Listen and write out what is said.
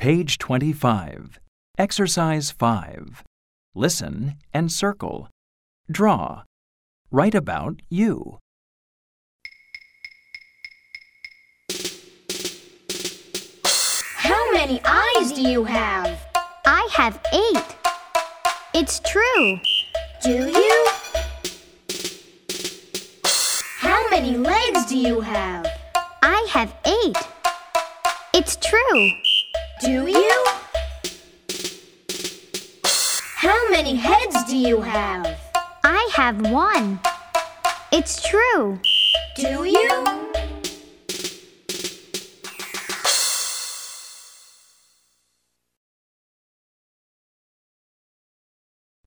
Page 25. Exercise 5. Listen and circle. Draw. Write about you. How many eyes do you have? I have 8. It's true. Do you? How many legs do you have? I have 8. It's true. Do you? How many heads do you have? I have 1. It's true. Do you?